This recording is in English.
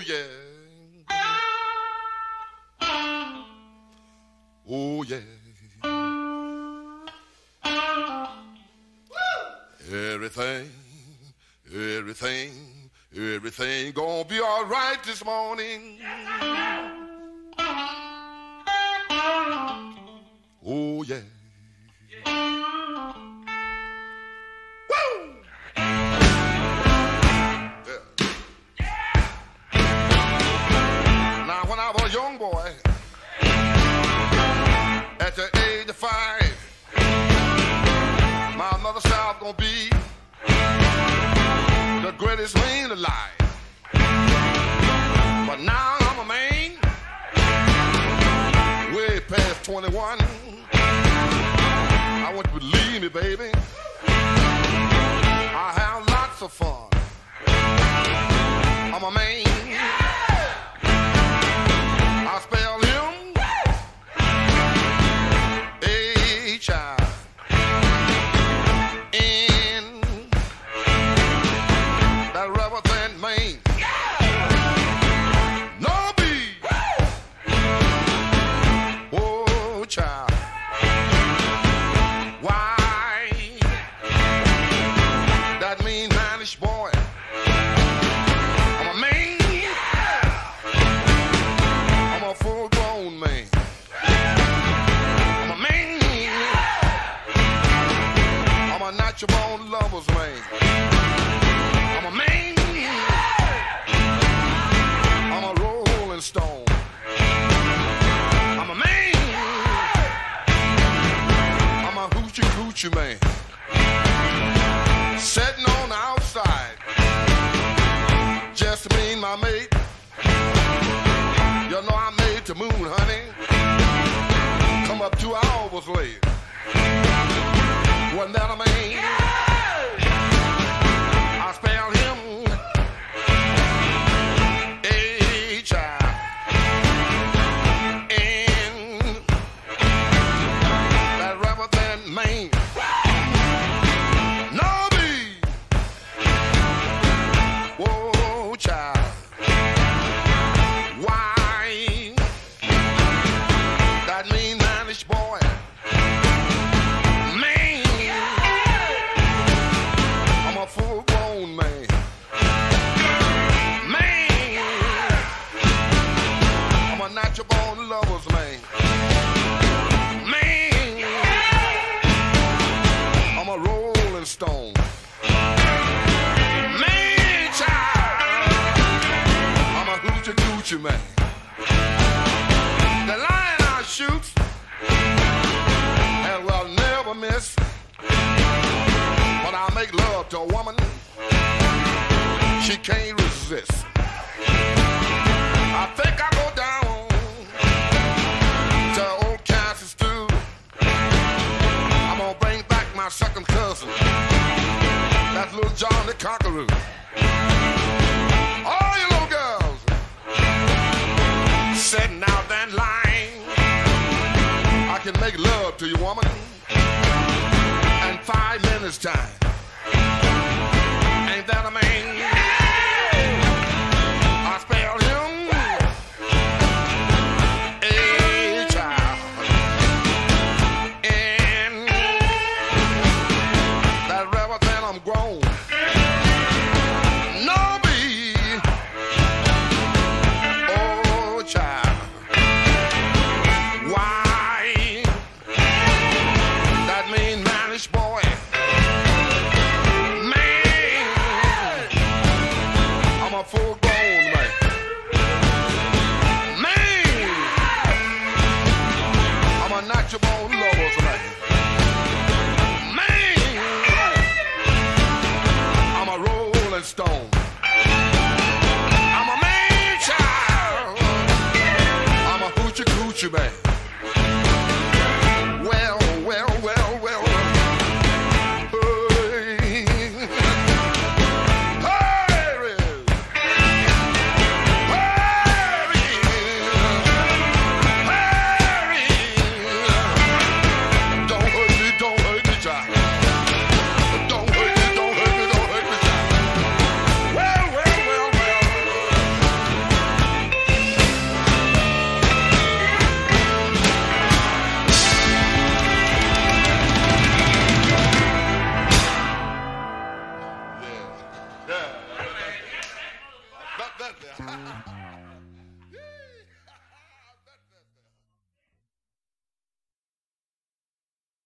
yeah. Oh, yeah. Everything gonna be all right this morning. Oh, yeah. Woo! Yeah. Now, when I was a young boy, at the age of 5, my mother said I was gonna be the greatest man alive. But now I'm a man, way past 21. I want you to believe me, baby. I have lots of fun. I'm a man. I spell him H-I-N. That rubber band man. No B. Oh, child. Why? That mean manish boy. I'm a man. I'm a full-grown man. I'm a man. I'm a natural-born lover's man. I'm a man. I'm a rolling stone. I'm a man. I'm a hoochie-coochie man. Sitting on the outside, just me and my mate. You know I made the moon, honey. Come up 2 hours late. Wasn't that a man? I spelled him H-I-N. That rubber band man. No B. Whoa, child. Why? That mean manish boy. Man. I'm a full-grown man. Man. I'm a natural-born lover's man. Man. I'm a rolling stone. Man, child. I'm a hoochie-coochie man. The lion I shoot and will never miss. When I make love to a woman, she can't resist. I think I go down to old Kansas too. I'm gonna bring back my second cousin, that's little John the Conqueror. All you little girls sitting out that line, I can make love to you, woman, in 5 minutes time. Ain't that a man? I spelled him H-I-N. That rubber band I'm grown. No B. Oh, child. Why? That mean manish boy. Man. I'm a full-grown man. Man. I'm a natural-born lover's man. Man. I'm a rolling stone. I'm a man, child. I'm a hoochie-coochie man.